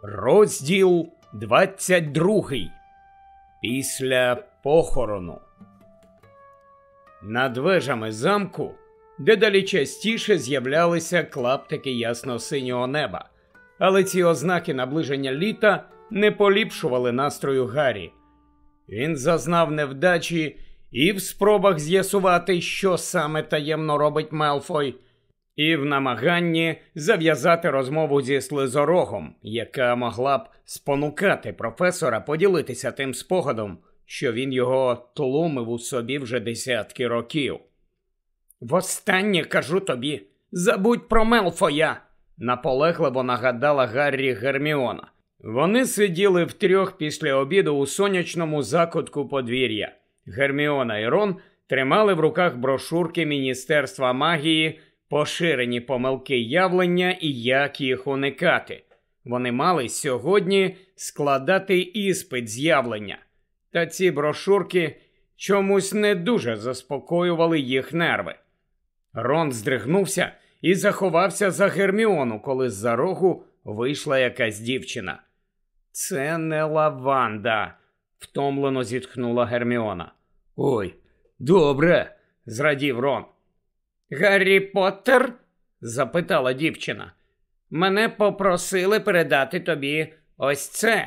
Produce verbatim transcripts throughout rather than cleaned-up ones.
Розділ двадцять другий. Після похорону. Над вежами замку дедалі частіше з'являлися клаптики ясно-синього неба. Але ці ознаки наближення літа не поліпшували настрою Гаррі. Він зазнав невдачі і в спробах з'ясувати, що саме таємно робить Мелфой, і в намаганні зав'язати розмову зі Слизорогом, яка могла б спонукати професора поділитися тим спогадом, що він його тлумив у собі вже десятки років. «Востаннє кажу тобі, забудь про Мелфоя!» – наполегливо нагадала Гаррі Герміона. Вони сиділи втрьох після обіду у сонячному закутку подвір'я. Герміона і Рон тримали в руках брошурки Міністерства магії «Поширені помилки явлення і як їх уникати». Вони мали сьогодні складати іспит з явлення. Та ці брошурки чомусь не дуже заспокоювали їх нерви. Рон здригнувся і заховався за Герміону, коли з-за рогу вийшла якась дівчина. «Це не Лаванда», – втомлено зітхнула Герміона. «Ой, добре», – зрадів Рон. «Гаррі Поттер?» – запитала дівчина. «Мене попросили передати тобі ось це».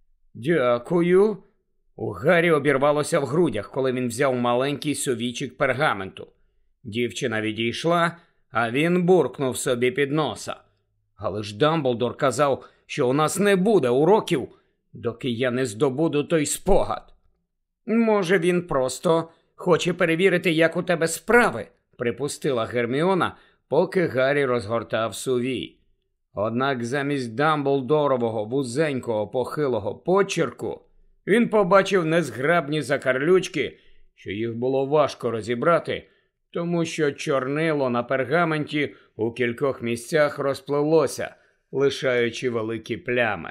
«Дякую». У Гаррі обірвалося в грудях, коли він взяв маленький совічик пергаменту. Дівчина відійшла, а він буркнув собі під носа. «Але ж Дамблдор казав, що у нас не буде уроків, доки я не здобуду той спогад». «Може, він просто хоче перевірити, як у тебе справи», – припустила Герміона, поки Гаррі розгортав сувій. Однак замість Дамблдорового вузенького похилого почерку він побачив незграбні закарлючки, що їх було важко розібрати, тому що чорнило на пергаменті у кількох місцях розплилося, лишаючи великі плями.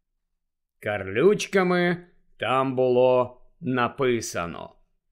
Карлючками там було написано: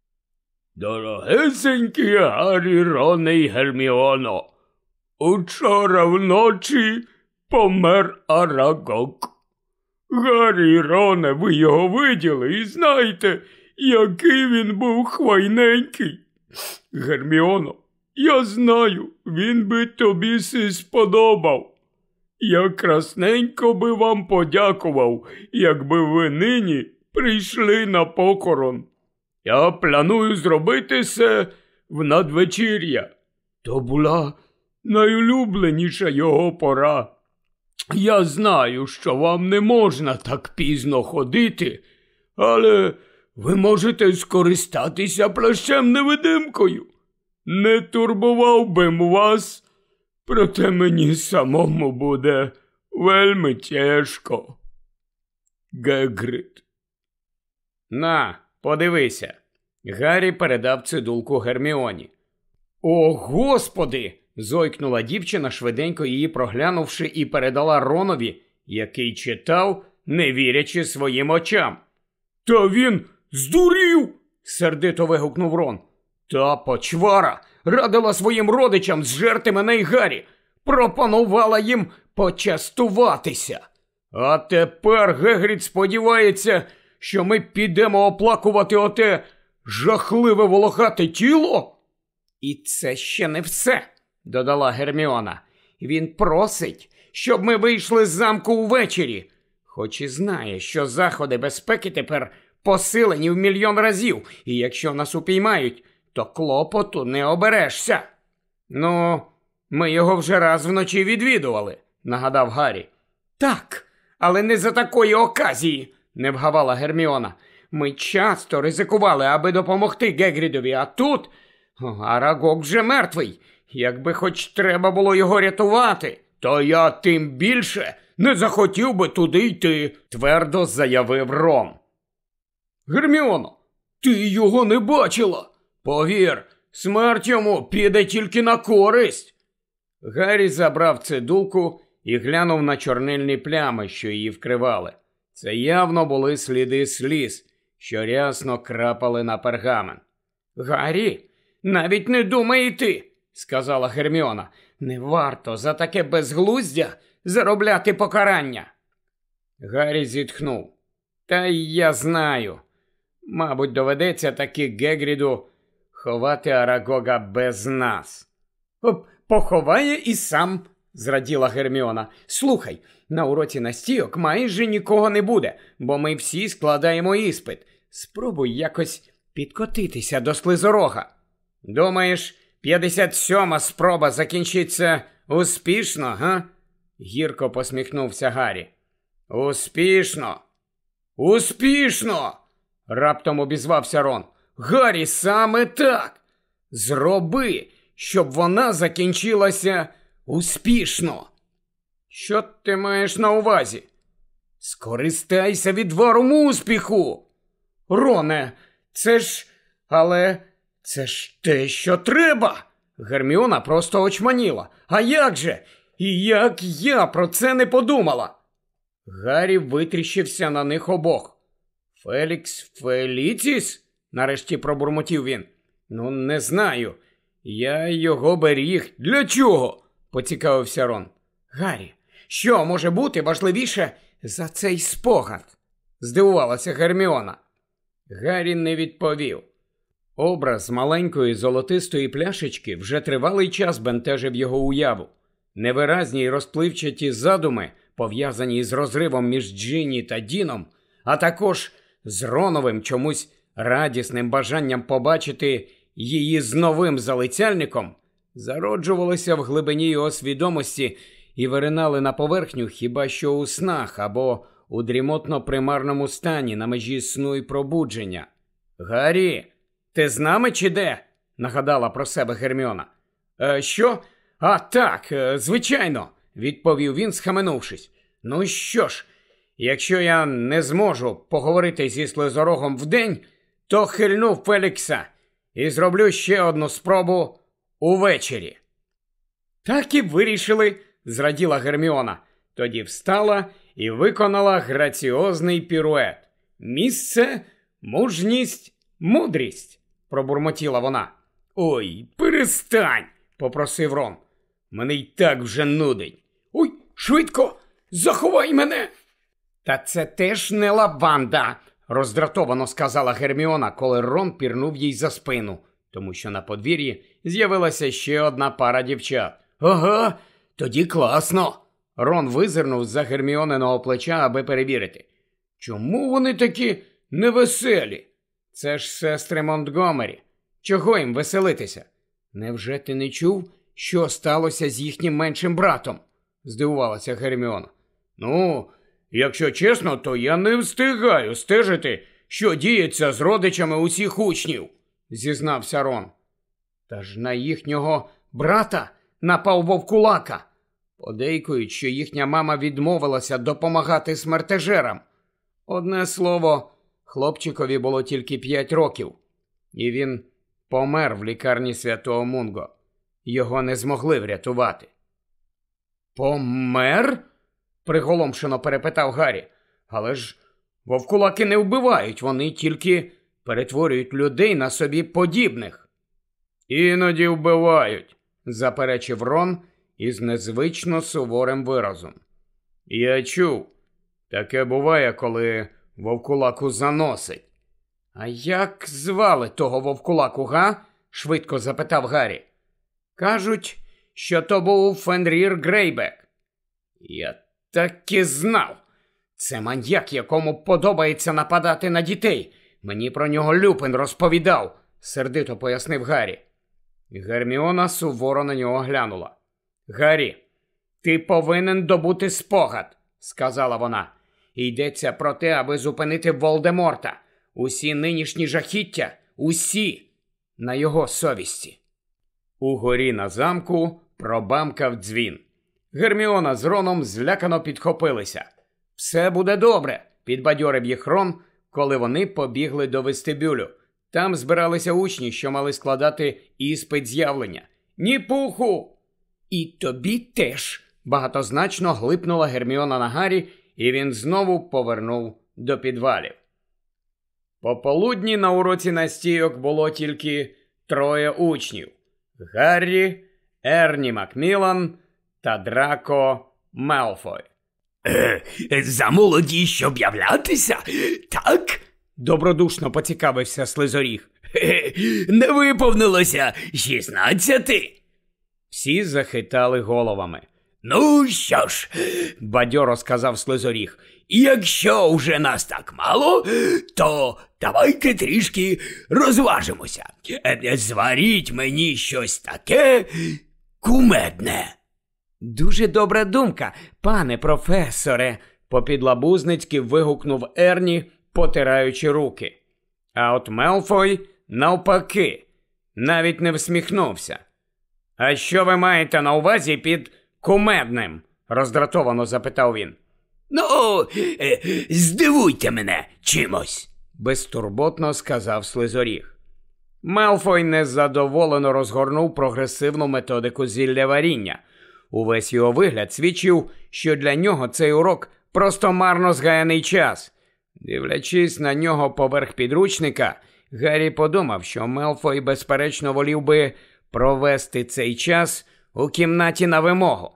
«Дорогесенькі Гаррі, Роне й Герміоно, учора вночі помер Арагог. Гаррі і Роне, ви його виділи і знаєте, який він був хвайненький. Герміоно, я знаю, він би тобі си сподобав. Я красненько би вам подякував, якби ви нині прийшли на похорон. Я планую зробити це в надвечір'я. То була найулюбленіша його пора. Я знаю, що вам не можна так пізно ходити, але ви можете скористатися плащем-невидимкою. Не турбував би вас, проте мені самому буде вельми тяжко. Гегрид». «На, подивися». Гаррі передав цидулку Герміоні. «О, Господи!» – зойкнула дівчина, швиденько її проглянувши, і передала Ронові, який читав, не вірячи своїм очам. «Та він здурів!» – сердито вигукнув Рон. «Та почвара радила своїм родичам зжерти мене й Гаррі, пропонувала їм почастуватися. А тепер Гегрід сподівається, що ми підемо оплакувати оте жахливе волохате тіло?» «І це ще не все», – додала Герміона. «Він просить, щоб ми вийшли з замку увечері, хоч і знає, що заходи безпеки тепер посилені в мільйон разів, і якщо нас упіймають, то клопоту не оберешся». «Ну, ми його вже раз вночі відвідували», – нагадав Гаррі. «Так, але не за такої оказії», – не вгавала Герміона. «Ми часто ризикували, аби допомогти Гегрідові, а тут Арагог вже мертвий. Якби хоч треба було його рятувати, то я тим більше не захотів би туди йти», – твердо заявив Рон. «Герміоно, ти його не бачила? Повір, смерть йому піде тільки на користь». Гаррі забрав цидулку і глянув на чорнильні плями, що її вкривали. Це явно були сліди сліз, що рясно крапали на пергамент. «Гаррі, навіть не думай йти», – сказала Герміона. «Не варто за таке безглуздя заробляти покарання». Гаррі зітхнув. Та я знаю. Мабуть, доведеться таки Гегріду ховати Арагога без нас. Поховає і сам, зраділа Герміона. Слухай, на уроці настійок майже нікого не буде, бо ми всі складаємо іспит. Спробуй якось підкотитися до Слизорога. Думаєш, п'ятдесят сьома спроба закінчиться успішно, га? Гірко посміхнувся Гаррі. Успішно! Успішно! Раптом обізвався Рон. Гаррі, саме так! Зроби, щоб вона закінчилася успішно. Що ти маєш на увазі? Скористайся відваром успіху. Роне, це ж... Але це ж те, що треба. Герміона просто очманіла. А як же? І як я про це не подумала? Гаррі витріщився на них обох. Фелікс Феліціс? Нарешті пробурмотів він. Ну, не знаю. Я його беріг. Для чого? Поцікавився Рон. Гаррі, що може бути важливіше за цей спогад? Здивувалася Герміона. Гаррі не відповів. Образ маленької золотистої пляшечки вже тривалий час бентежив його уяву. Невиразні й розпливчаті задуми, пов'язані з розривом між Джинні та Діном, а також з Роновим чомусь радісним бажанням побачити її з новим залицяльником, зароджувалися в глибині його свідомості і виринали на поверхню хіба що у снах або у дрімотно-примарному стані на межі сну і пробудження. «Гаррі, ти з нами чи де?» – нагадала про себе Герміона. «Е, що? А, так, е, звичайно», – відповів він, схаменувшись. «Ну що ж, якщо я не зможу поговорити зі Слизорогом вдень, то хильну Фелікса і зроблю ще одну спробу увечері». «Так і вирішили», – зраділа Герміона. Тоді встала і виконала граціозний пірует. «Місце, мужність, мудрість», – пробурмотіла вона. «Ой, перестань», – попросив Рон. «Мене й так вже нудить». «Ой, швидко, заховай мене!» «Та це теж не лаванда», – роздратовано сказала Герміона, коли Рон пірнув їй за спину, тому що на подвір'ї з'явилася ще одна пара дівчат. «Ага, тоді класно!» Рон визирнув з-за Герміониного плеча, аби перевірити. «Чому вони такі невеселі?» «Це ж сестри Монтгомері. Чого їм веселитися?» «Невже ти не чув, що сталося з їхнім меншим братом?» – здивувалася Герміона. «Ну, якщо чесно, то я не встигаю стежити, що діється з родичами усіх учнів», – зізнався Рон. «Та ж на їхнього брата напав вовкулака. Подейкують, що їхня мама відмовилася допомагати смертежерам. Одне слово, хлопчикові було тільки п'ять років, і він помер в лікарні Святого Мунго. Його не змогли врятувати». «Помер?» – приголомшено перепитав Гаррі. «Але ж вовкулаки не вбивають, вони тільки перетворюють людей на собі подібних». «Іноді вбивають», – заперечив Рон із незвично суворим виразом. «Я чув, таке буває, коли вовкулаку заносить». «А як звали того вовкулаку, га?» – швидко запитав Гаррі. «Кажуть, що то був Фенрір Грейбек». «Я так і знав. Це маньяк, якому подобається нападати на дітей. Мені про нього Люпин розповідав», – сердито пояснив Гаррі. Герміона суворо на нього глянула. «Гаррі, ти повинен добути спогад», – сказала вона. «Йдеться про те, аби зупинити Волдеморта. Усі нинішні жахіття, усі на його совісті». Угорі на замку пробамкав дзвін. Герміона з Роном злякано підхопилися. «Все буде добре», – підбадьорив їх Рон, коли вони побігли до вестибюлю. Там збиралися учні, що мали складати іспит з'явлення. «Ні пуху!» «І тобі теж», – багатозначно глипнула Герміона на Гаррі, і він знову повернув до підвалів. Пополудні на уроці настійок було тільки троє учнів – Гаррі, Ерні Макмілан та Драко Мелфой. Е, замолоді, щоб являтися, так? Добродушно поцікавився Слизоріг. Е, не виповнилося шістнадцяти. Всі захитали головами. Ну що ж, бадьоро сказав Слизоріг, якщо вже нас так мало, то давайте трішки розважимося. Зваріть мені щось таке кумедне. Дуже добра думка, пане професоре, попідлабузницьки вигукнув Ерні, потираючи руки. А от Мелфой навпаки, навіть не всміхнувся. А що ви маєте на увазі під кумедним? Роздратовано запитав він. Ну, е, здивуйте мене чимось, безтурботно сказав Слизоріг. Мелфой незадоволено розгорнув прогресивну методику зілляваріння. Увесь його вигляд свідчив, що для нього цей урок просто марно згаяний час. Дивлячись на нього поверх підручника, Гаррі подумав, що Мелфой безперечно волів би провести цей час у кімнаті на вимогу.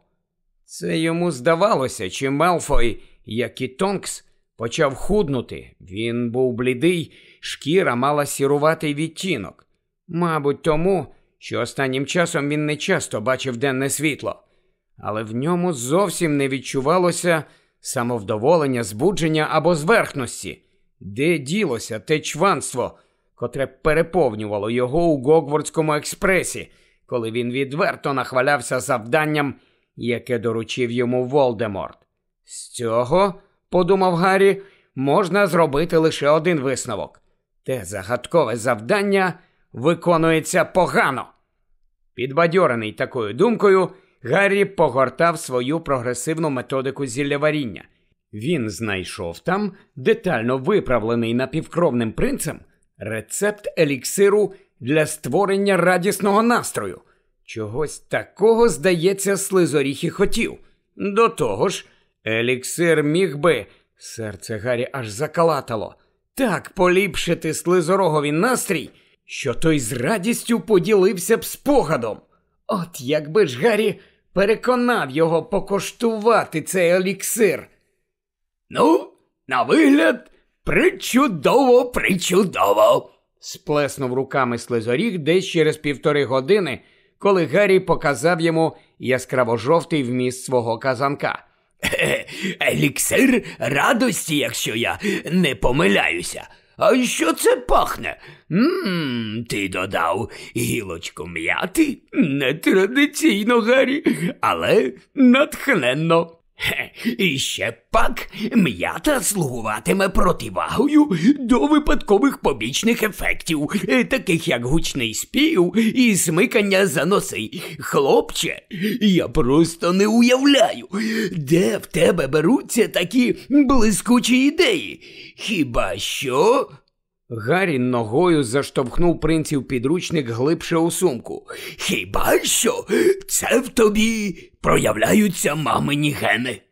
Це йому здавалося, чи Мелфой, як і Тонкс, почав худнути. Він був блідий, шкіра мала сіруватий відтінок. Мабуть, тому, що останнім часом він не часто бачив денне світло. Але в ньому зовсім не відчувалося самовдоволення, збудження або зверхності. Де ділося те чванство, котре переповнювало його у Гогвартському експресі, коли він відверто нахвалявся завданням, яке доручив йому Волдеморт. З цього, подумав Гаррі, можна зробити лише один висновок. Те загадкове завдання виконується погано. Підбадьорений такою думкою, Гаррі погортав свою прогресивну методику зілляваріння. Він знайшов там, детально виправлений напівкровним принцем, рецепт еліксиру для створення радісного настрою. Чогось такого, здається, Слизоріг і хотів. До того ж, еліксир міг би, серце Гаррі аж закалатало, так поліпшити Слизорогові настрій, що той з радістю поділився б спогадом. От якби ж Гаррі переконав його покоштувати цей еліксир. Ну, на вигляд, причудово, причудово, сплеснув руками Слизоріг десь через півтори години, коли Гаррі показав йому яскраво-жовтий вміст свого казанка. Е, еліксир радості, якщо я не помиляюся. А що це пахне? Ммм, ти додав гілочку м'яти? Нетрадиційно, Гаррі, але натхненно. Хе, і ще пак м'ята слугуватиме противагою до випадкових побічних ефектів, таких як гучний спів і смикання за носи. Хлопче, я просто не уявляю, де в тебе беруться такі блискучі ідеї. Хіба що... Гаррі ногою заштовхнув принців підручник глибше у сумку. Хіба що це в тобі проявляються мамині гени?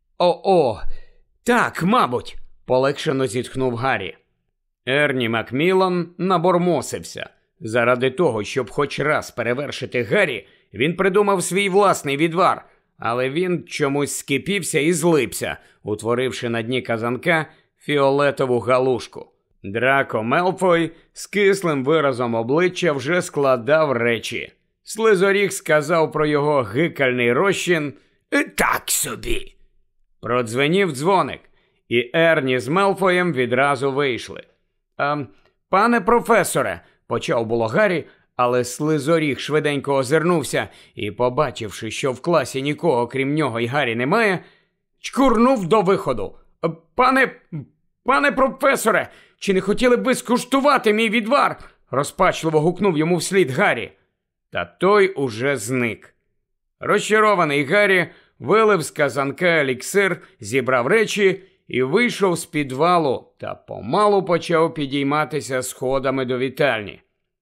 О-о, так, мабуть, полегшено зітхнув Гаррі. Ерні Макміллан набормосився. Заради того, щоб хоч раз перевершити Гаррі, він придумав свій власний відвар, але він чомусь скипівся і злипся, утворивши на дні казанка фіолетову галушку. Драко Мелфой з кислим виразом обличчя вже складав речі. Слизоріг сказав про його гикальний розчин «Так собі». Продзвенів дзвоник, і Ерні з Мелфоєм відразу вийшли. «А, пане професоре», – почав було Гаррі, але Слизоріг швиденько озирнувся і, побачивши, що в класі нікого крім нього й Гаррі немає, чкурнув до виходу. «Пане, пане професоре, чи не хотіли б ви скуштувати мій відвар?» – розпачливо гукнув йому вслід Гаррі. Та той уже зник. Розчарований Гаррі вилив з казанка еліксир, зібрав речі і вийшов з підвалу та помалу почав підійматися сходами до вітальні.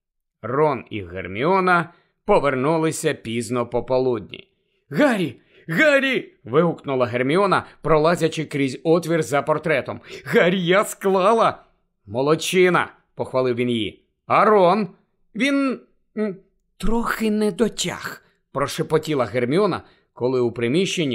Рон і Герміона повернулися пізно пополудні. «Гаррі! Гаррі!» – вигукнула Герміона, пролазячи крізь отвір за портретом. «Гаррі, я склала!» «Молодчина!» – похвалив він її. «А Рон? Він трохи не дотяг», – прошепотіла Герміона, коли у приміщення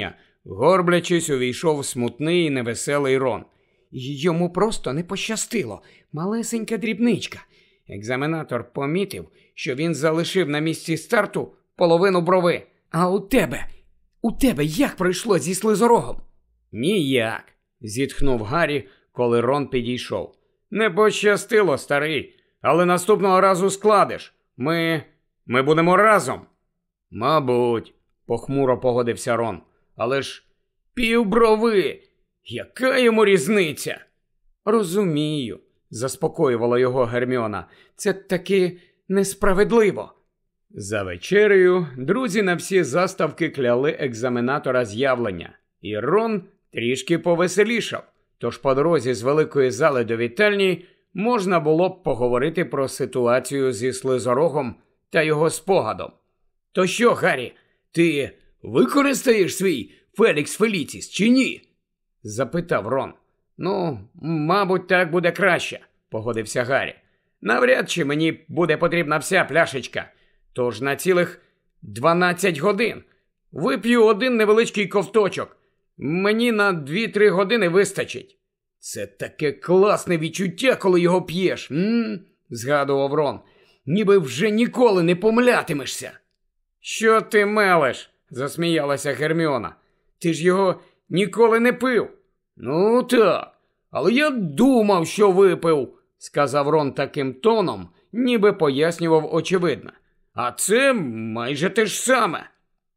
Горблячись, увійшов смутний і невеселий Рон. Йому просто не пощастило. Малесенька дрібничка. Екзаменатор помітив, що він залишив на місці старту половину брови. А у тебе, у тебе як пройшло зі слизорогом? Ніяк, зітхнув Гаррі, коли Рон підійшов. Не пощастило, старий, але наступного разу складеш. Ми... ми будемо разом. Мабуть, похмуро погодився Рон. Але ж півброви! Яка йому різниця? Розумію, заспокоювала його Герміона. Це таки несправедливо. За вечерею друзі на всі заставки кляли екзаменатора з'явлення. І Рон трішки повеселішав. Тож по дорозі з великої зали до вітальні можна було б поговорити про ситуацію зі слизорогом та його спогадом. То що, Гаррі, ти використаєш свій Фелікс Феліціс чи ні? Запитав Рон. Ну, мабуть, так буде краще, погодився Гаррі. Навряд чи мені буде потрібна вся пляшечка. Тож на цілих дванадцять годин. Вип'ю один невеличкий ковточок. Мені на дві-три години вистачить. Це таке класне відчуття, коли його п'єш, м? Згадував Рон. Ніби вже ніколи не помилятимешся. Що ти мелеш? Засміялася Герміона. Ти ж його ніколи не пив. Ну так, але я думав, що випив, сказав Рон таким тоном, ніби пояснював очевидно. А це майже те ж саме.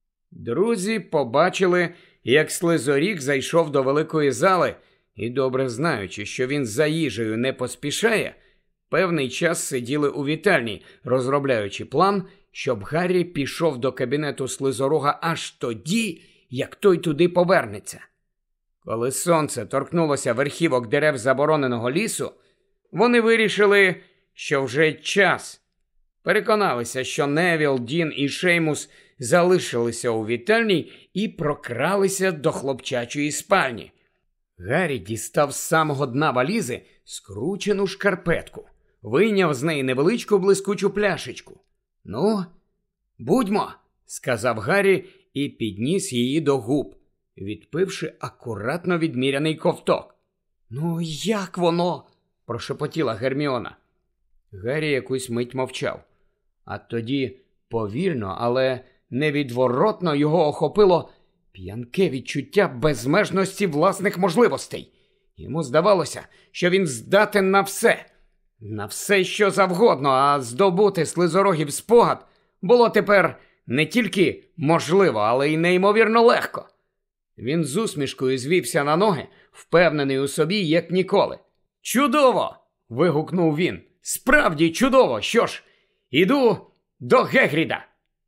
Друзі побачили, як слизоріг зайшов до великої зали і, добре знаючи, що він за їжею не поспішає, певний час сиділи у вітальні, розробляючи план, щоб Гаррі пішов до кабінету слизорога аж тоді, як той туди повернеться. Коли сонце торкнулося верхівок дерев забороненого лісу, вони вирішили, що вже час. Переконалися, що Невіл, Дін і Шеймус залишилися у вітальні і прокралися до хлопчачої спальні. Гаррі дістав з самого дна валізи скручену шкарпетку, вийняв з неї невеличку блискучу пляшечку. «Ну, будьмо», – сказав Гаррі і підніс її до губ, відпивши акуратно відміряний ковток. «Ну, як воно?» – прошепотіла Герміона. Гаррі якусь мить мовчав. А тоді повільно, але невідворотно його охопило п'янке відчуття безмежності власних можливостей. Йому здавалося, що він здатен на все. На все, що завгодно, а здобути слизорогів спогад було тепер не тільки можливо, але й неймовірно легко. Він з усмішкою звівся на ноги, впевнений у собі, як ніколи. «Чудово!» – вигукнув він. «Справді чудово! Що ж, іду до Гегріда!»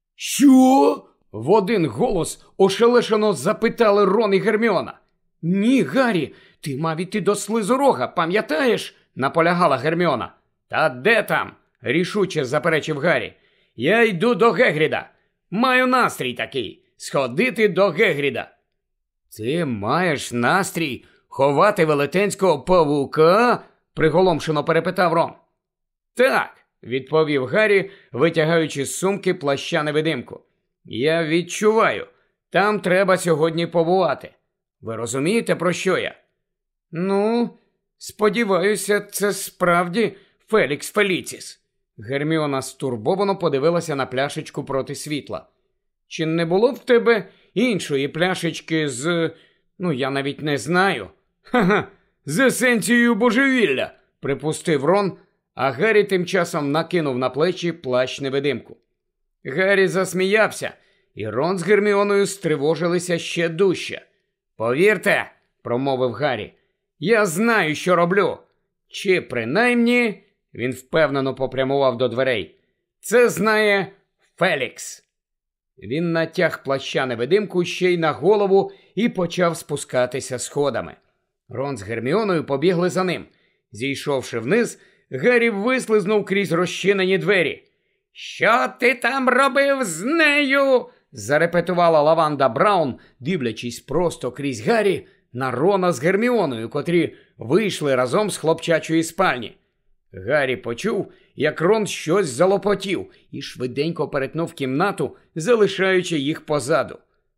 «Що?» – в один голос ошелешено запитали Рон і Герміона. «Ні, Гаррі, ти мав іти до слизорога, пам'ятаєш?» – наполягала Герміона. «Та де там?» – рішуче заперечив Гаррі. «Я йду до Гегріда. Маю настрій такий – сходити до Гегріда». «Ти маєш настрій ховати велетенського павука?» – приголомшено перепитав Рон. «Так», – відповів Гаррі, витягаючи з сумки плаща-невидимку. «Я відчуваю, там треба сьогодні побувати. Ви розумієте, про що я?» «Ну, сподіваюся, це справді Фелікс Феліціс». Герміона стурбовано подивилася на пляшечку проти світла. «Чи не було в тебе іншої пляшечки з... ну, я навіть не знаю». «Ха-ха, з есенцією божевілля», – припустив Рон, а Гаррі тим часом накинув на плечі плащ-невидимку. Гаррі засміявся, і Рон з Герміоною стривожилися ще дужче. «Повірте», – промовив Гаррі, – «я знаю, що роблю. Чи принаймні...» – він впевнено попрямував до дверей. «Це знає Фелікс». Він натяг плаща-невидимку ще й на голову і почав спускатися сходами. Рон з Герміоною побігли за ним. Зійшовши вниз, Гаррі вислизнув крізь розчинені двері. «Що ти там робив з нею?» – зарепетувала Лаванда Браун, дивлячись просто крізь Гаррі на Рона з Герміоною, котрі вийшли разом з хлопчачої спальні. Гаррі почув, як Рон щось залопотів, і швиденько перетнув кімнату, залишаючи їх позаду.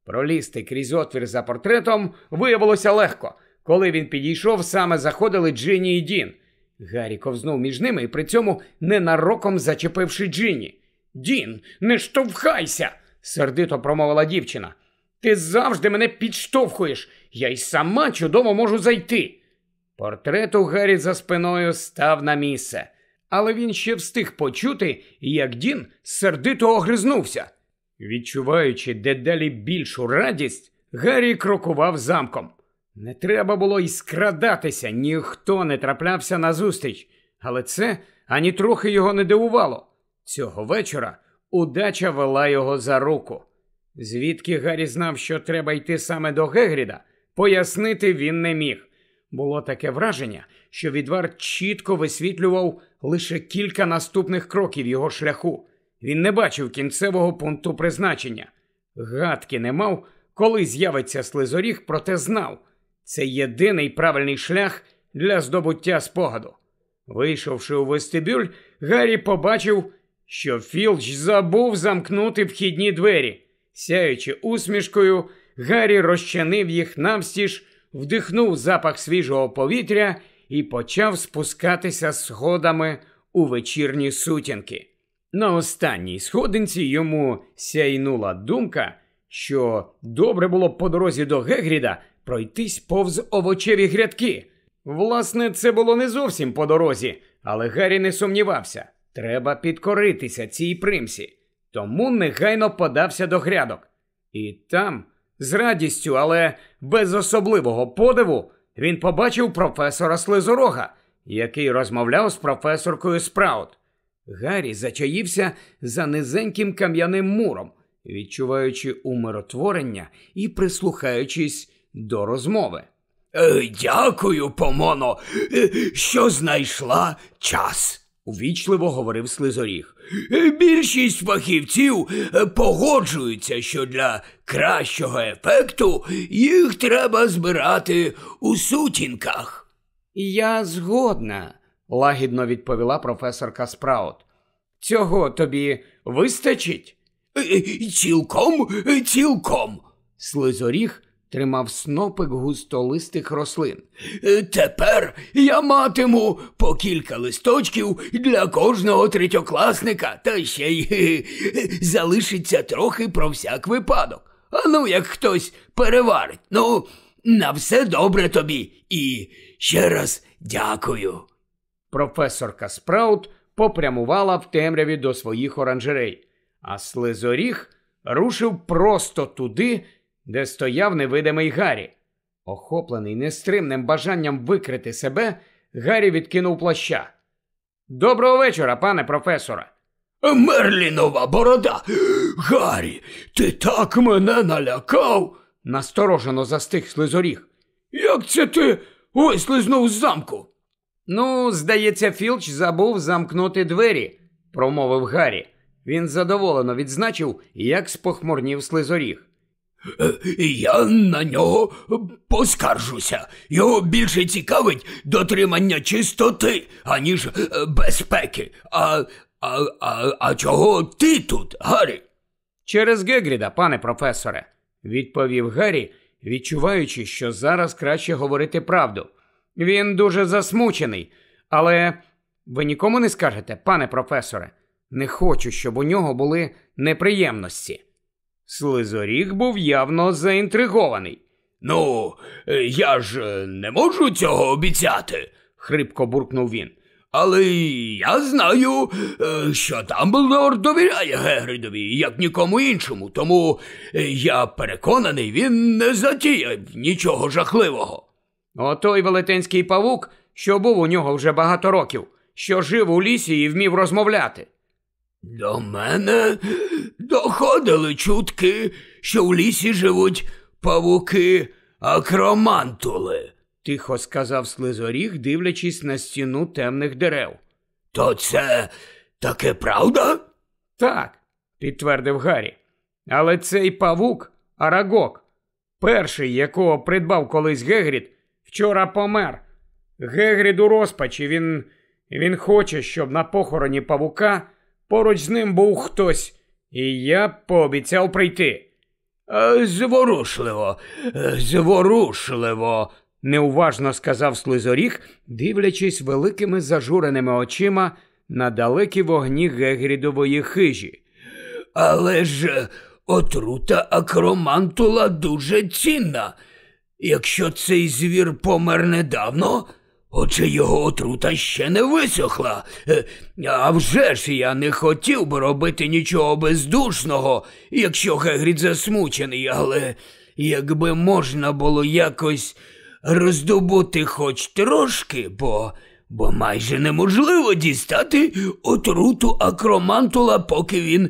Пролізти крізь отвір за портретом виявилося легко. Коли він підійшов, саме заходили Джинні і Дін. Гаррі ковзнув між ними і при цьому ненароком зачепивши Джинні. «Дін, не штовхайся!» – сердито промовила дівчина. «Ти завжди мене підштовхуєш, я й сама чудово можу зайти!» Портрет у Гаррі за спиною став на місце. Але він ще встиг почути, як Дін сердито огризнувся. Відчуваючи дедалі більшу радість, Гаррі крокував замком. Не треба було й скрадатися, ніхто не траплявся назустріч. Але це ані трохи його не дивувало. Цього вечора удача вела його за руку. Звідки Гаррі знав, що треба йти саме до Гегріда, пояснити він не міг. Було таке враження, що відвар чітко висвітлював лише кілька наступних кроків його шляху. Він не бачив кінцевого пункту призначення. Гадки не мав, коли з'явиться слизоріг, проте знав. Це єдиний правильний шлях для здобуття спогаду. Вийшовши у вестибюль, Гаррі побачив, що Філч забув замкнути вхідні двері. Сяючи усмішкою, Гаррі розчинив їх навстіж, вдихнув запах свіжого повітря і почав спускатися сходами у вечірні сутінки. На останній сходинці йому сяйнула думка, що добре було б по дорозі до Гегріда пройтись повз овочеві грядки. Власне, це було не зовсім по дорозі, але Гаррі не сумнівався. Треба підкоритися цій примсі. Тому негайно подався до грядок. І там, з радістю, але без особливого подиву, він побачив професора Слизорога, який розмовляв з професоркою Спраут. Гаррі зачаївся за низеньким кам'яним муром, відчуваючи умиротворення і прислухаючись до розмови. Е, «Дякую, Помоно, е, що знайшла час», – увічливо говорив Слизоріг. «Більшість фахівців погоджуються, що для кращого ефекту їх треба збирати у сутінках». «Я згодна», – лагідно відповіла професорка Спраут. «Цього тобі вистачить?» «Цілком, цілком», – Слизоріг тримав снопик густолистих рослин. «Тепер я матиму по кілька листочків для кожного третьокласника, та ще й залишиться трохи про всяк випадок. А ну, як хтось переварить. Ну, на все добре тобі. І ще раз дякую». Професорка Спраут попрямувала в темряві до своїх оранжерей, а Слизоріг рушив просто туди, де стояв невидимий Гаррі. Охоплений нестримним бажанням викрити себе, Гаррі відкинув плаща. «Доброго вечора, пане професоре!» «Мерлінова борода! Гаррі, ти так мене налякав!» Насторожено застиг Слизоріг. «Як це ти вислизнув з замку?» «Ну, здається, Філч забув замкнути двері», – промовив Гаррі. Він задоволено відзначив, як спохмурнів Слизоріг. «Я на нього поскаржуся. Його більше цікавить дотримання чистоти, аніж безпеки. А, а, а, а чого ти тут, Гаррі?» «Через Гегріда, пане професоре», – відповів Гаррі, відчуваючи, що зараз краще говорити правду. «Він дуже засмучений, але ви нікому не скажете, пане професоре? Не хочу, щоб у нього були неприємності». Слизоріг був явно заінтригований. «Ну, я ж не можу цього обіцяти», – хрипко буркнув він. «Але я знаю, що Дамблдор довіряє Гегрідові, як нікому іншому, тому я переконаний, він не затіяв нічого жахливого». «Отой велетенський павук, що був у нього вже багато років, що жив у лісі і вмів розмовляти». «До мене доходили чутки, що в лісі живуть павуки-акромантули», – тихо сказав Слизоріг, дивлячись на стіну темних дерев. «То це таки правда?» «Так», – підтвердив Гаррі. «Але цей павук – Арагог, перший, якого придбав колись Гегрід, вчора помер. Гегрід у розпачі, він, він хоче, щоб на похороні павука поруч з ним був хтось, і я пообіцяв прийти». Зворушливо, зворушливо, неуважно сказав Слизоріг, дивлячись великими зажуреними очима на далекі вогні Гегрідової хижі. Але ж отрута акромантула дуже цінна. Якщо цей звір помер недавно, отже його отрута ще не висохла. А вже ж я не хотів би робити нічого бездушного, якщо Гегрід засмучений, але якби можна було якось роздобути хоч трошки, бо, бо майже неможливо дістати отруту акромантула, поки він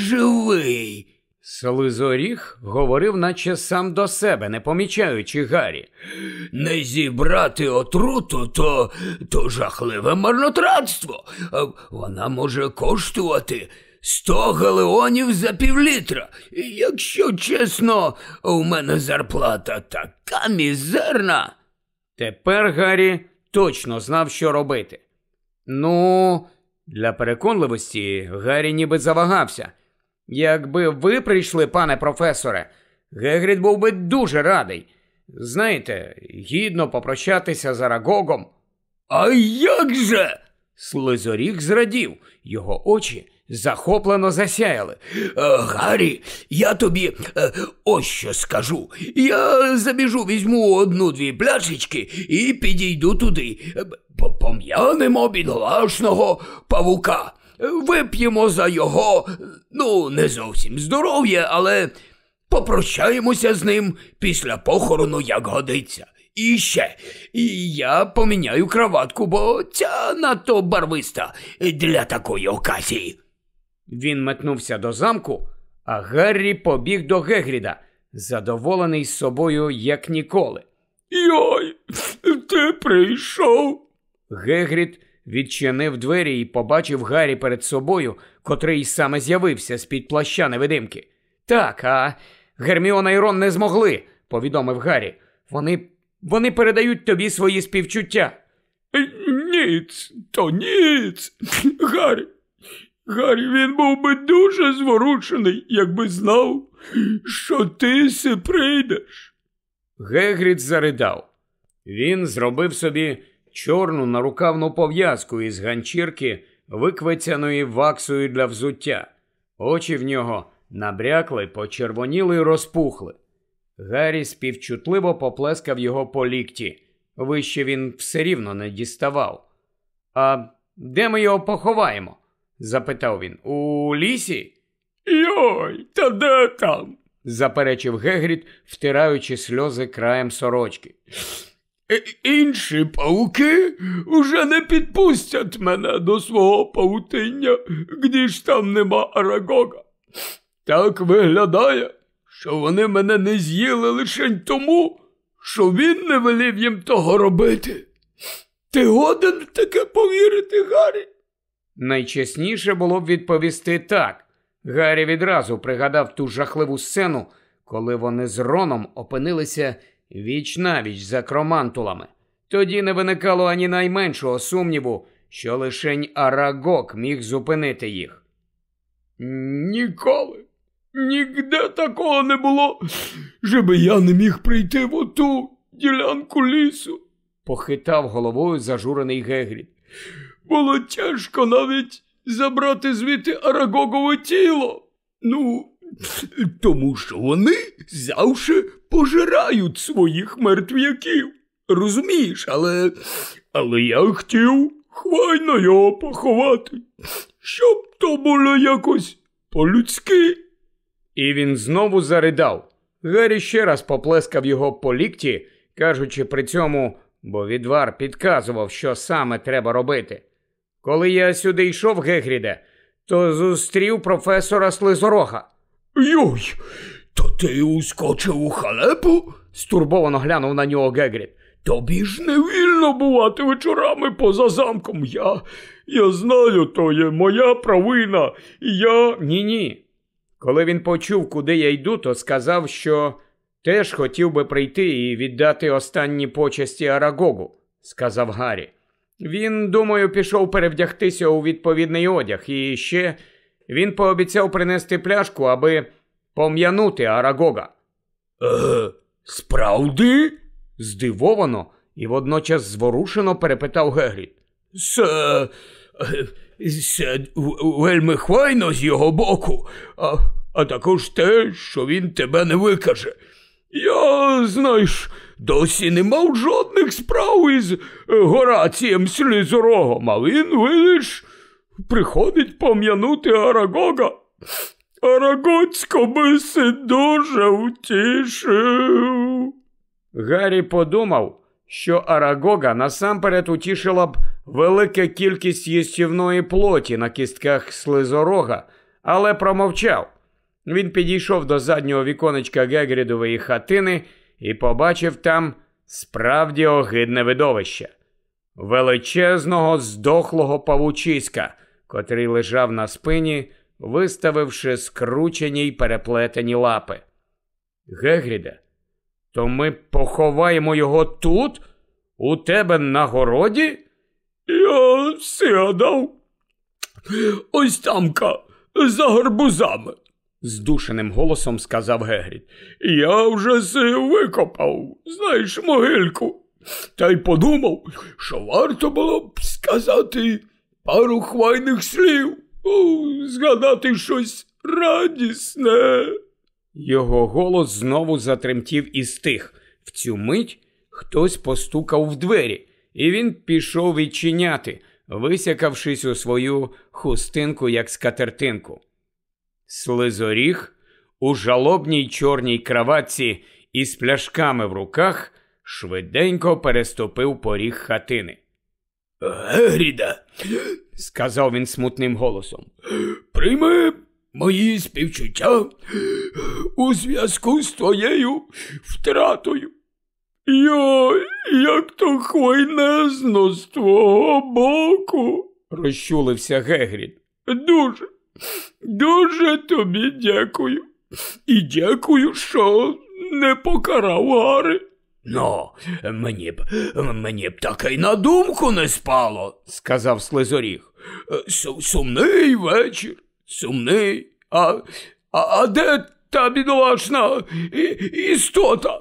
живий. Слизоріг говорив наче сам до себе, не помічаючи Гаррі. Не зібрати отруту – то, то жахливе марнотратство. Вона може коштувати сто галеонів за півлітра. Якщо чесно, у мене зарплата така мізерна. Тепер Гаррі точно знав, що робити. Ну, для переконливості Гаррі ніби завагався. Якби ви прийшли, пане професоре, Гегрід був би дуже радий. Знаєте, гідно попрощатися з Арагогом. А як же? Слизоріг зрадів, його очі захоплено засяяли. Гаррі, я тобі е, ось що скажу. Я забіжу, візьму одну-дві пляшечки і підійду туди. Пом'янемо бідолашного павука. Вип'ємо за його, ну, не зовсім здоров'я, але попрощаємося з ним після похорону, як годиться. І ще, і я поміняю краватку, бо ця надто барвиста для такої оказії. Він метнувся до замку, а Гаррі побіг до Гегріда, задоволений з собою, як ніколи. Йой, ти прийшов? Гегрід відчинив двері і побачив Гаррі перед собою, котрий саме з'явився з-під плаща невидимки. Так, а Герміона і Рон не змогли, повідомив Гаррі. Вони, вони передають тобі свої співчуття. Ніц, то ніц. Гаррі, Гаррі, він був би дуже зворушений, якби знав, що ти си прийдеш. Гегрід заридав. Він зробив собі чорну нарукавну пов'язку із ганчірки, виквецяної ваксою для взуття. Очі в нього набрякли, почервоніли й розпухли. Гаррі співчутливо поплескав його по лікті. Вище він все рівно не діставав. «А де ми його поховаємо?» – запитав він. «У лісі?» «Йой, та де там?» – заперечив Гегрід, втираючи сльози краєм сорочки. «Інші пауки уже не підпустять мене до свого павутиння, де ж там нема Арагога. Так виглядає, що вони мене не з'їли лише тому, що він не велів їм того робити. Ти годен в таке повірити, Гаррі?» Найчесніше було б відповісти так. Гаррі відразу пригадав ту жахливу сцену, коли вони з Роном опинилися віч-навіч за акромантулами. Тоді не виникало ані найменшого сумніву, що лишень Арагог міг зупинити їх. «Ніколи, нігде такого не було, щоби я не міг прийти в оту ділянку лісу», – похитав головою зажурений Гегрід. «Було тяжко навіть забрати звідти Арагогове тіло. Ну, тому що вони завжди пожирають своїх мертвяків. Розумієш, але, але я хотів хвайно його поховати, щоб то було якось по-людськи». І він знову заридав. Гаррі ще раз поплескав його по лікті, кажучи при цьому, бо відвар підказував, що саме треба робити. «Коли я сюди йшов, Гегріде, то зустрів професора Слизорога». «Йой, то ти ускочив у халепу?» – стурбовано глянув на нього Гегрід. «Тобі ж не вільно бувати вечорами поза замком. Я, я знаю, то є моя провина. Я...» «Ні-ні. Коли він почув, куди я йду, то сказав, що теж хотів би прийти і віддати останні почесті Арагогу», – сказав Гаррі. «Він, думаю, пішов перевдягтися у відповідний одяг. І ще він пообіцяв принести пляшку, аби пом'янути Арагога. Е, справді? Здивовано і водночас зворушено перепитав Гегрід. Це... це вельми хвайно з його боку, а, а також те, що він тебе не викаже. Я, знаєш, досі не мав жодних справ із Горацієм Слізорогом, а він, видиш, приходить пом'янути Арагога. Арагоцько би се дуже втішив. Гаррі подумав, що Арагога насамперед утішила б велика кількість їстівної плоті на кістках Слизорога, але промовчав. Він підійшов до заднього віконечка Гегрідової хатини і побачив там справді огидне видовище. Величезного здохлого павучиська, котрий лежав на спині, виставивши скручені й переплетені лапи. Гегріде, то ми поховаємо його тут? У тебе на городі? Я все гадав. Ось тамка, за гарбузами. Здушеним голосом сказав Гегрід. Я вже си викопав, знаєш, могильку. Та й подумав, що варто було б сказати пару хвайних слів, о, згадати щось радісне. Його голос знову затремтів і стих. В цю мить хтось постукав в двері, і він пішов відчиняти, висякавшись у свою хустинку, як скатертинку. Слизоріг у жалобній чорній краватці із пляшками в руках швиденько переступив поріг хатини. «Гегріде», – сказав він смутним голосом, – «прийми мої співчуття у зв'язку з твоєю втратою. Йой, як то хвойнезно з твого боку», – розчулився Гегрід. «Дуже, дуже тобі дякую. І дякую, що не покарав Гарри». «Ну, мені б, мені б таки й на думку не спало», – сказав Слизоріг. «Сумний вечір, сумний. А, а, а де та бідолашна істота?»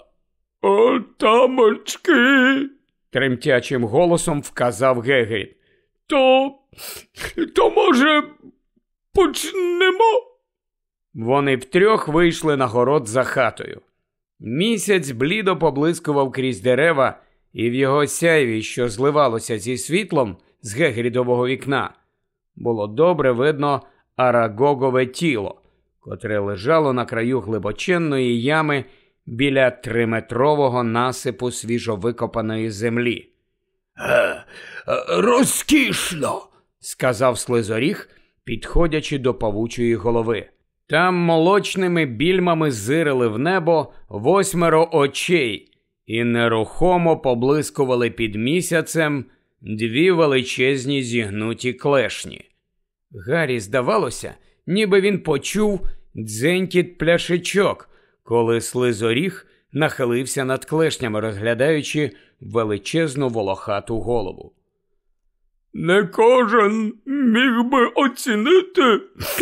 «Отамочки», – тремтячим голосом вказав Гегрід. «То, то, може, почнемо?» Вони втрьох вийшли на город за хатою. Місяць блідо поблискував крізь дерева, і в його сяйві, що зливалося зі світлом з Гегрідового вікна, було добре видно Арагогове тіло, котре лежало на краю глибоченної ями біля триметрового насипу свіжовикопаної землі. «Е, розкішно», – сказав Слизоріг, підходячи до павучої голови. Там молочними більмами зирили в небо восьмеро очей і нерухомо поблискували під місяцем дві величезні зігнуті клешні. Гаррі здавалося, ніби він почув дзенькіт пляшечок, коли Слизоріг нахилився над клешнями, розглядаючи величезну волохату голову. «Не кожен міг би оцінити,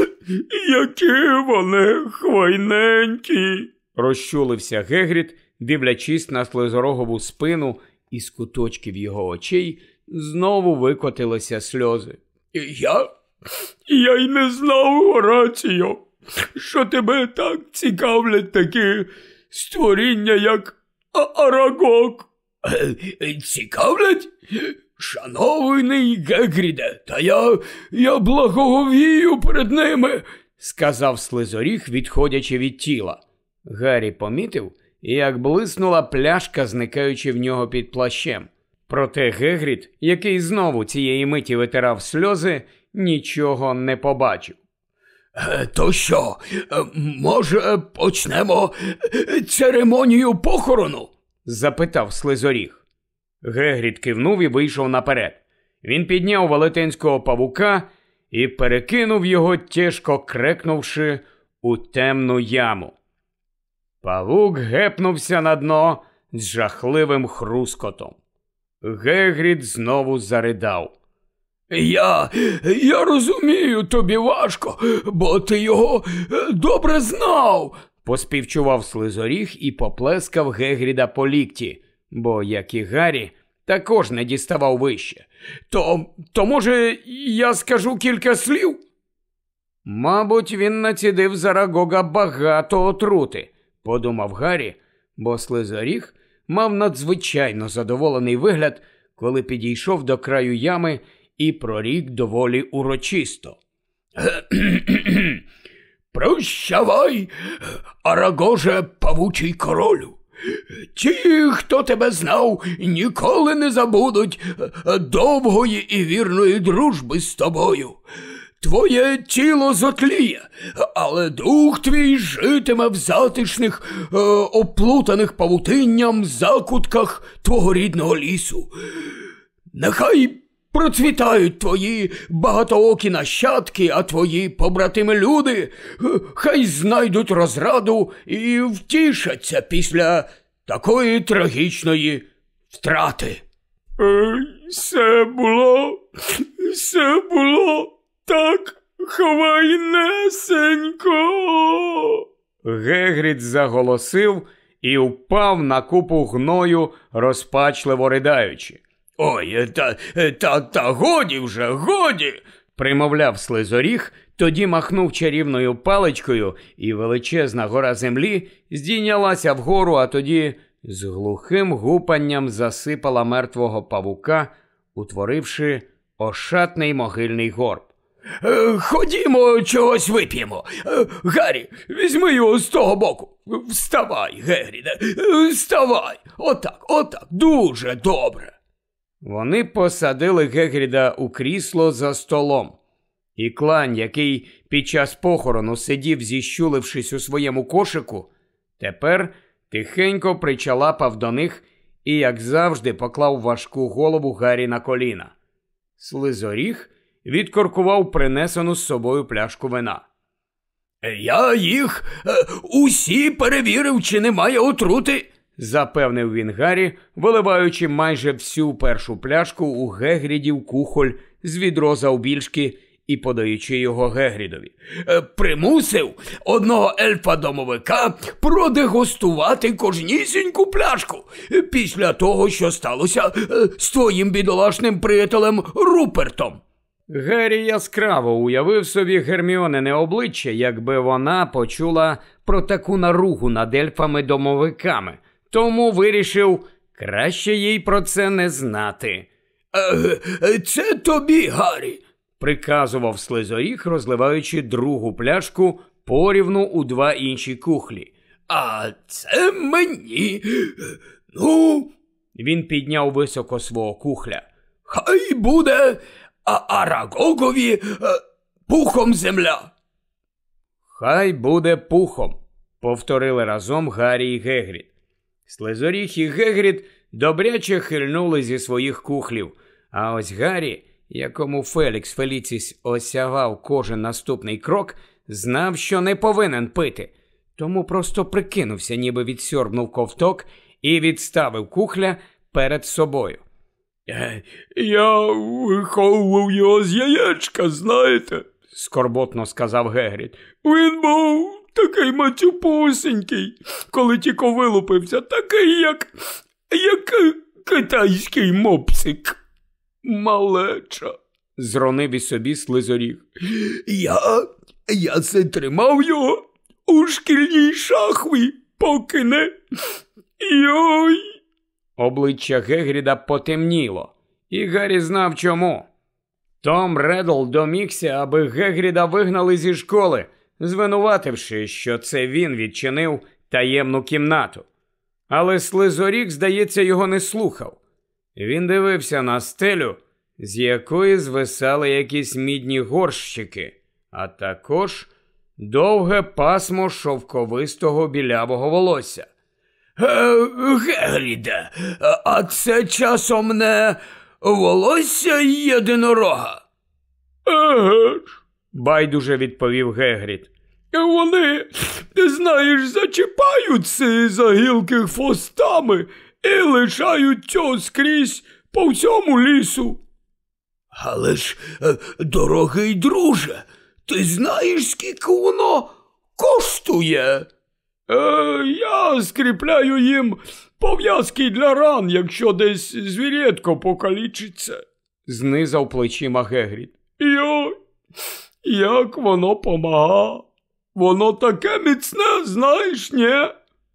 які вони хвайненькі», – розчулився Гегрід, дивлячись на Слизорогову спину, і з куточків його очей знову викотилися сльози. «Я? Я й не знав, Горацію, що тебе так цікавлять такі створіння, як Арагог». «Цікавлять? Шановний Гегріде, та я, я благоговію перед ними», – сказав Слизоріг, відходячи від тіла. Гаррі помітив, як блиснула пляшка, зникаючи в нього під плащем. Проте Гегрід, який знову цієї миті витирав сльози, нічого не побачив. Е, «То що, може, почнемо церемонію похорону?» – запитав Слизоріг. Гегрід кивнув і вийшов наперед. Він підняв велетенського павука і перекинув його, тяжко крекнувши, у темну яму. Павук гепнувся на дно з жахливим хрускотом. Гегрід знову заридав. Я, я розумію, тобі важко, бо ти його добре знав, поспівчував Слизоріг і поплескав Гегріда по лікті, бо, як і Гаррі, також не діставав вище. То, то може, я скажу кілька слів? Мабуть, він націдив з Арагога багато отрути, подумав Гаррі, бо Слизоріг мав надзвичайно задоволений вигляд, коли підійшов до краю ями і прорік доволі урочисто. Прощавай, Арагоже павучий королю. Ті, хто тебе знав, ніколи не забудуть довгої і вірної дружби з тобою. Твоє тіло зотліє, але дух твій житиме в затишних, е, оплутаних павутинням закутках твого рідного лісу. Нехай процвітають твої багатоокі нащадки, а твої побратими-люди хай знайдуть розраду і втішаться після такої трагічної втрати. Все було, все було так хвайнесенько. Гегрід заголосив і впав на купу гною, розпачливо riдаючи. Ой, та, та, та годі вже, годі, примовляв Слизоріг, тоді махнув чарівною паличкою, і величезна гора землі здійнялася вгору, а тоді з глухим гупанням засипала мертвого павука, утворивши ошатний могильний горб. Е, ходімо, чогось вип'ємо. Е, Гаррі, візьми його з того боку. Вставай, Гегріде, вставай. Отак, отак, дуже добре. Вони посадили Гегріда у крісло за столом. І клан, який під час похорону сидів, зіщулившись у своєму кошику, тепер тихенько причалапав до них і, як завжди, поклав важку голову Гаррі на коліна. Слизоріг відкоркував принесену з собою пляшку вина. «Я їх е, усі перевірив, чи немає отрути», – запевнив він Гаррі, виливаючи майже всю першу пляшку у Гегрідів кухоль з відро завбільшки і подаючи його Гегрідові. Е, «Примусив одного ельфа-домовика продегустувати кожнісіньку пляшку після того, що сталося е, з твоїм бідолашним приятелем Рупертом». Гаррі яскраво уявив собі Герміонине обличчя, якби вона почула про таку наругу над ельфами-домовиками, тому вирішив краще їй про це не знати. Е, «Це тобі, Гаррі», – приказував Слизоріг, розливаючи другу пляшку порівну у два інші кухлі. «А це мені. Ну...» Він підняв високо свого кухля. «Хай буде... а Арагогові е, пухом земля». «Хай буде пухом», – повторили разом Гаррі і Гегрід. Слизоріг і Гегрід добряче хильнули зі своїх кухлів, а ось Гаррі, якому Фелікс Феліціс осягав кожен наступний крок, знав, що не повинен пити, тому просто прикинувся, ніби відсьорбнув ковток і відставив кухля перед собою. «Я виховував його з яєчка, знаєте», – скорботно сказав Гегрід. «Він був такий мацюпусенький, коли тільки вилупився, такий, як, як китайський мопсик. Малеча», – зронив і собі Слизоріг. «Я, я це тримав його у шкільній шахві, поки не... Йой!» Обличчя Гегріда потемніло, і Гаррі знав чому. Том Реддл домігся, аби Гегріда вигнали зі школи, звинувативши, що це він відчинив таємну кімнату. Але Слизоріг, здається, його не слухав. Він дивився на стелю, з якої звисали якісь мідні горщики, а також довге пасмо шовковистого білявого волосся. «Гегріде, а це часом не волосся єдинорога?» «Еге ж», – байдуже відповів Гегрід. «Вони, ти знаєш, зачіпаються за гілки хвостами і лишають цього скрізь по всьому лісу». Але ж, дорогий друже, ти знаєш, скільки воно коштує? Е, я скріпляю їм пов'язки для ран, якщо десь звірятко покалічиться. Знизав плечима Гегрід. Йой, як воно помага. Воно таке міцне, знаєш, ні?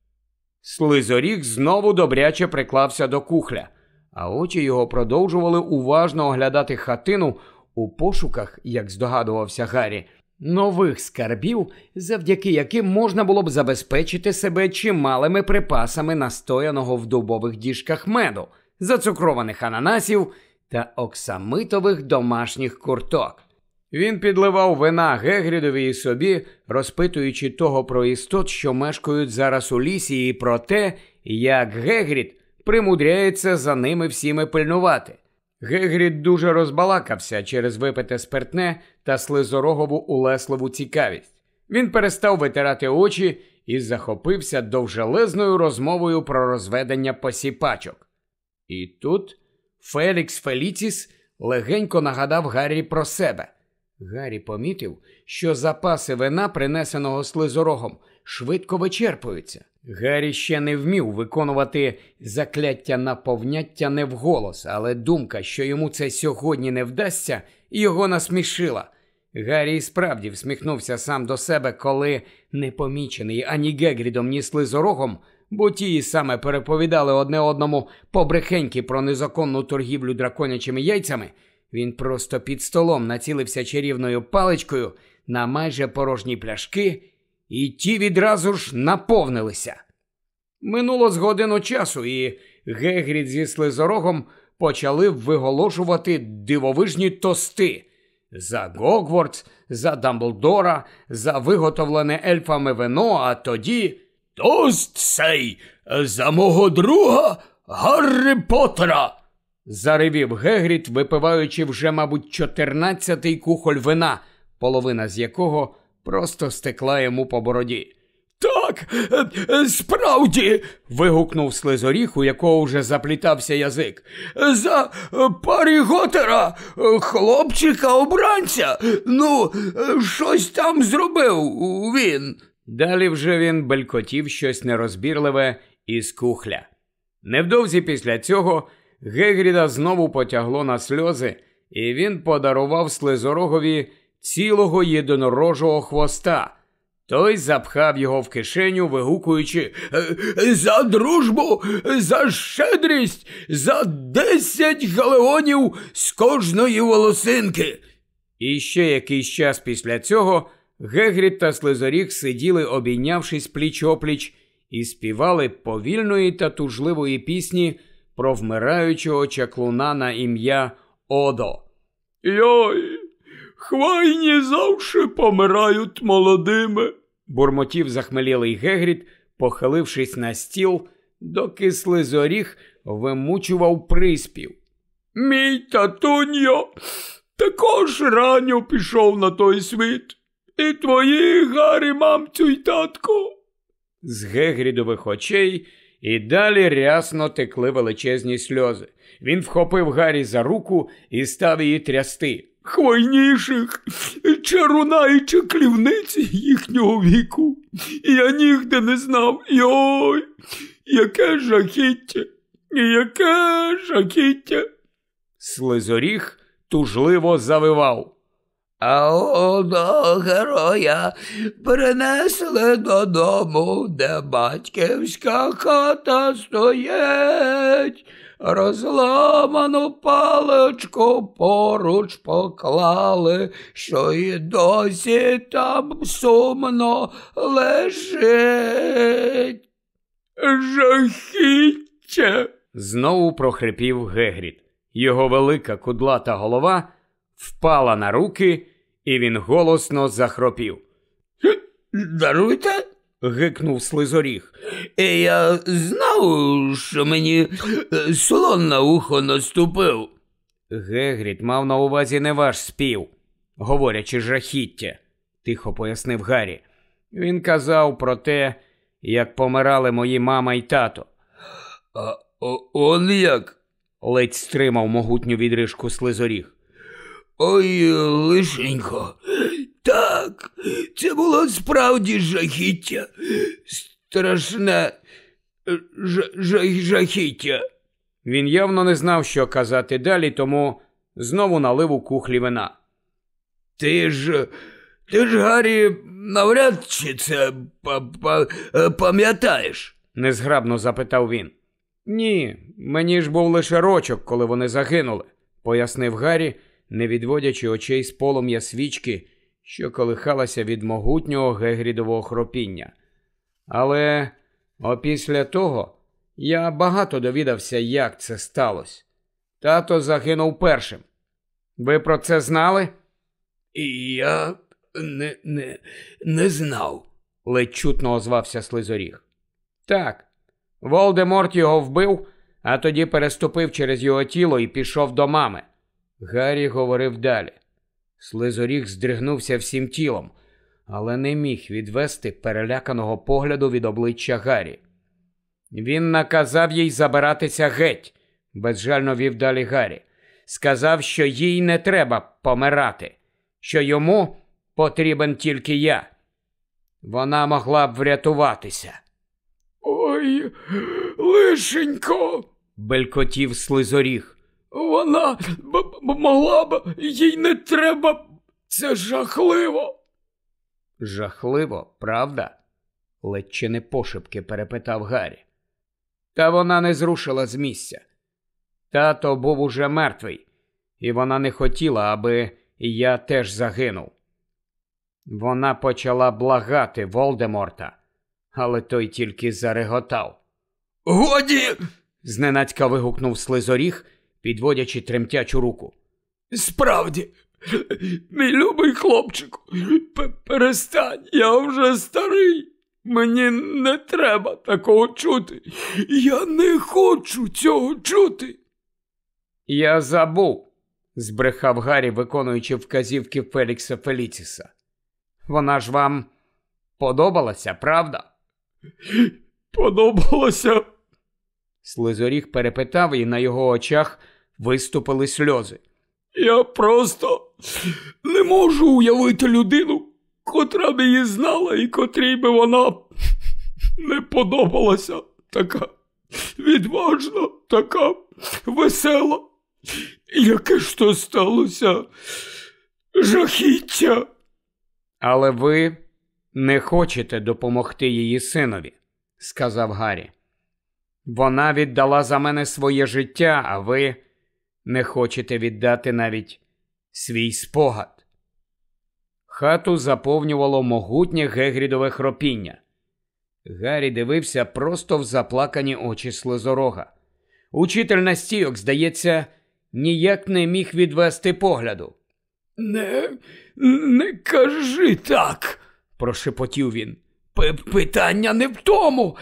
Слизоріг знову добряче приклався до кухля, а очі його продовжували уважно оглядати хатину у пошуках, як здогадувався Гаррі, нових скарбів, завдяки яким можна було б забезпечити себе чималими припасами настояного в дубових діжках меду, зацукрованих ананасів та оксамитових домашніх курток. Він підливав вина Гегрідові і собі, розпитуючи того про істот, що мешкають зараз у лісі, і про те, як Гегрід примудряється за ними всіми пильнувати. Гегрід дуже розбалакався через випите спиртне та слизорогову улесливу цікавість. Він перестав витирати очі і захопився довжелезною розмовою про розведення посіпачок. І тут Фелікс Феліціс легенько нагадав Гаррі про себе. Гаррі помітив, що запаси вина, принесеного слизорогом, швидко вичерпуються. Гаррі ще не вмів виконувати закляття наповняття не вголос, але думка, що йому це сьогодні не вдасться, його насмішила. Гаррі і справді всміхнувся сам до себе, коли, не помічений ані Гегрідом, ні слизорогом, бо ті саме переповідали одне одному побрехеньки про незаконну торгівлю драконячими яйцями, він просто під столом націлився чарівною паличкою на майже порожні пляшки, і ті відразу ж наповнилися. Минуло з годину часу, і Гегрід зі слизорогом почали виголошувати дивовижні тости. За Гогвартс, за Дамблдора, за виготовлене ельфами вино, а тоді... «Тост сей за мого друга Гаррі Поттера!» Заривів Гегрід, випиваючи вже, мабуть, чотирнадцятий кухоль вина, половина з якого просто стекла йому по бороді. «Так, справді!» – вигукнув слизоріг, у якого вже заплітався язик. «За Парі Готера, хлопчика-обранця! Ну, щось там зробив він!» Далі вже він белькотів щось нерозбірливе із кухля. Невдовзі після цього Гегріда знову потягло на сльози, і він подарував слизорогові цілого єдинорожого хвоста. Той запхав його в кишеню, вигукуючи «За дружбу, за щедрість, за десять галеонів з кожної волосинки!» І ще якийсь час після цього Гегрід та слизоріг сиділи, обійнявшись пліч-опліч, і співали повільної та тужливої пісні про вмираючого чаклуна на ім'я Одо. «Йой, хвайні завжди помирають молодими», – бурмотів захмелілий Гегрід, похилившись на стіл, доки слизоріг вимучував приспів. «Мій татуньо також ранньо пішов на той світ. І твої, Гаррі, мамцю й татко». З Гегрідових очей і далі рясно текли величезні сльози. Він вхопив Гаррі за руку і став її трясти. «Хвойніших чаруна і чаклівниці їхнього віку я нігде не знав. Йой, яке жахіття, яке жахіття!» Слизоріг тужливо завивав. «А одного героя принесли додому, де батьківська хата стоїть. Розламану паличку поруч поклали, що й досі там сумно лежить». «Жахіття!» – знову прохрипів Гегрід. Його велика кудлата голова впала на руки, і він голосно захропів. «Даруйте?» – гикнув слизоріг. «Я знав, що мені слон на ухо наступив». Гегрід мав на увазі не ваш спів, говорячи жахіття, тихо пояснив Гаррі. Він казав про те, як помирали мої мама й тато. «А о, он як?» – ледь стримав могутню відрижку слизоріг. Ой, лишенько, так, це було справді жахіття, страшне ж, ж, жахіття. Він явно не знав, що казати далі, тому знову налив у кухлі вина. Ти ж, ти ж, Гаррі, навряд чи це пам'ятаєш? Незграбно запитав він. Ні, мені ж був лише рочок, коли вони загинули, пояснив Гаррі, не відводячи очей з полум'я свічки, що колихалася від могутнього Гегрідового хропіння. Але опісля того я багато довідався, як це сталося. Тато загинув першим. Ви про це знали? І я не, не, не знав, ледь чутно озвався Слизоріг. Так, Волдеморт його вбив, а тоді переступив через його тіло і пішов до мами. Гаррі говорив далі. Слизоріг здригнувся всім тілом, але не міг відвести переляканого погляду від обличчя Гаррі. Він наказав їй забиратися геть, безжально вів далі Гаррі. Сказав, що їй не треба помирати, що йому потрібен тільки я. Вона могла б врятуватися. Ой, лишенько, белькотів Слизоріг. Вона б могла б, їй не треба, це жахливо. Жахливо, правда? Ледь чи не пошепки перепитав Гаррі. Та вона не зрушила з місця. Тато був уже мертвий, і вона не хотіла, аби я теж загинув. Вона почала благати Волдеморта, але той тільки зареготав. Годі! Зненацька вигукнув Слизоріг, підводячи тремтячу руку. Справді, мій любий хлопчику, перестань, я вже старий. Мені не треба такого чути. Я не хочу цього чути. Я забув, збрехав Гаррі, виконуючи вказівки Фелікса Феліціса. Вона ж вам подобалася, правда? Подобалося. Слизоріг перепитав, і на його очах виступили сльози. Я просто не можу уявити людину, котра б її знала і котрій би вона не подобалася. Така відважна, така весела. Яке ж то сталося жахіття. Але ви не хочете допомогти її синові, сказав Гаррі. Вона віддала за мене своє життя, а ви не хочете віддати навіть свій спогад. Хату заповнювало могутнє Гегрідове хропіння. Гаррі дивився просто в заплакані очі Слизорога. Учитель настійок, здається, ніяк не міг відвести погляду. Не, не кажи так, прошепотів він. П- питання не в тому.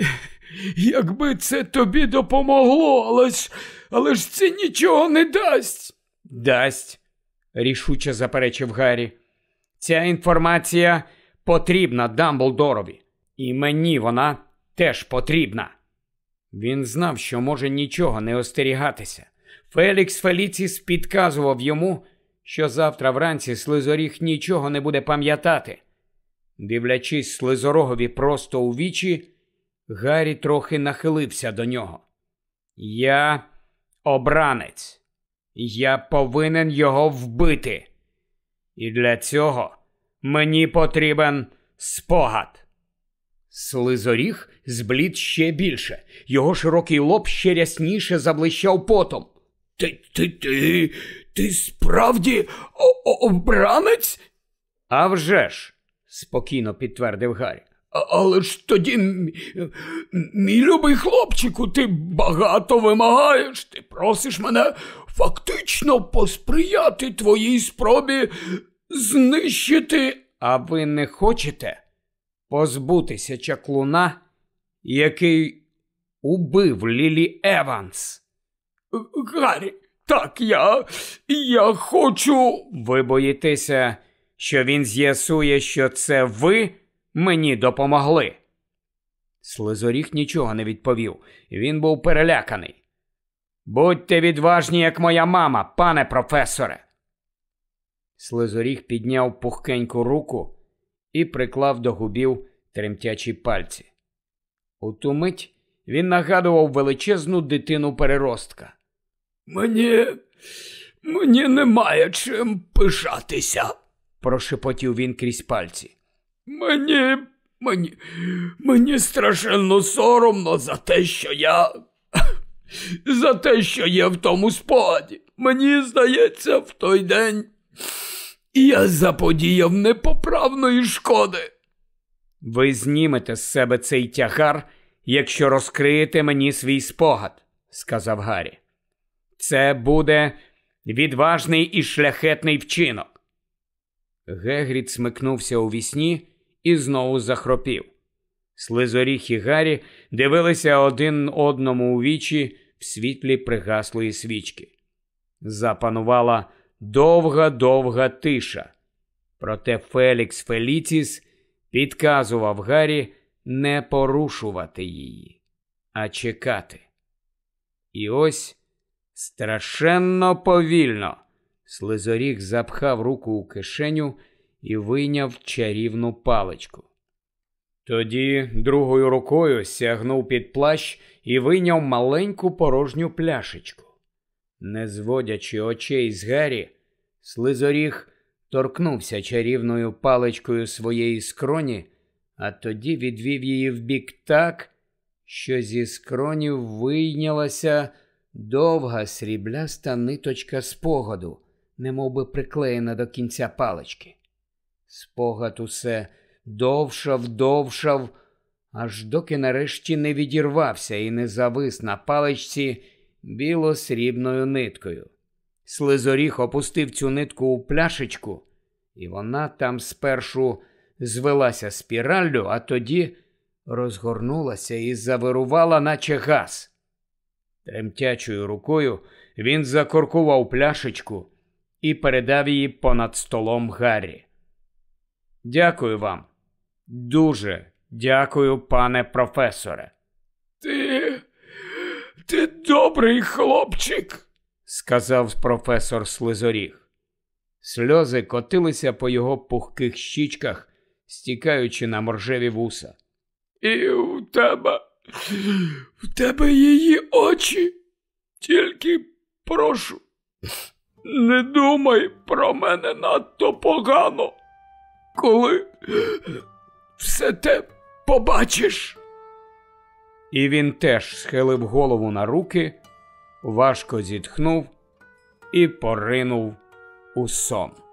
Якби це тобі допомогло, але ж, але ж це нічого не дасть. Дасть, рішуче заперечив Гаррі. Ця інформація потрібна Дамблдорові. І мені вона теж потрібна. Він знав, що може нічого не остерігатися. Фелікс Феліціс підказував йому, що завтра вранці Слизоріг нічого не буде пам'ятати. Дивлячись Слизорогові просто у вічі, Гаррі трохи нахилився до нього. Я обранець. Я повинен його вбити. І для цього мені потрібен спогад. Слизоріг зблід ще більше. Його широкий лоб ще рясніше заблищав потом. Ти, ти, ти, ти справді о- о- обранець? А вже ж, спокійно підтвердив Гаррі. А, але ж тоді, м- мій любий хлопчику, ти багато вимагаєш. Ти просиш мене фактично посприяти твоїй спробі знищити. А ви не хочете позбутися чаклуна, який убив Лілі Еванс? Гаррі, так, я, я хочу... Ви боїтеся, що він з'ясує, що це ви мені допомогли? Слизоріг нічого не відповів. Він був переляканий. Будьте відважні, як моя мама, пане професоре. Слизоріг підняв пухкеньку руку і приклав до губів тремтячі пальці. У ту мить він нагадував величезну дитину-переростка. Мені... мені немає чим пишатися, прошепотів він крізь пальці. Мені... мені... мені страшенно соромно за те, що я... за те, що є в тому спогаді. Мені здається, в той день я заподіяв непоправної шкоди. Ви знімете з себе цей тягар, якщо розкриєте мені свій спогад, сказав Гаррі. Це буде відважний і шляхетний вчинок. Гегрід смикнувся у вісні і знову захропів. Слизоріг і Гаррі дивилися один одному у вічі в світлі пригаслої свічки. Запанувала довга-довга тиша. Проте Фелікс Феліціс підказував Гаррі не порушувати її, а чекати. І ось страшенно повільно Слизоріг запхав руку у кишеню і вийняв чарівну паличку. Тоді другою рукою сягнув під плащ і вийняв маленьку порожню пляшечку. Не зводячи очей з Гаррі, Слизоріг торкнувся чарівною паличкою своєї скроні, а тоді відвів її вбік так, що зі скронів вийнялася довга срібляста ниточка спогаду, немовби приклеєна до кінця палички. Спогад усе довшав, довшав, аж доки нарешті не відірвався і не завис на паличці біло-срібною ниткою. Слизоріг опустив цю нитку у пляшечку, і вона там спершу звелася спіраллю, а тоді розгорнулася і завирувала, наче газ. Тремтячою рукою він закоркував пляшечку і передав її понад столом Гаррі. «Дякую вам. Дуже дякую, пане професоре». Ти... ти добрий хлопчик, сказав професор Слизоріг. Сльози котилися по його пухких щічках, стікаючи на моржеві вуса. І в тебе... в тебе її очі. Тільки прошу, не думай про мене надто погано, коли все те побачиш. І він теж схилив голову на руки, важко зітхнув і поринув у сон.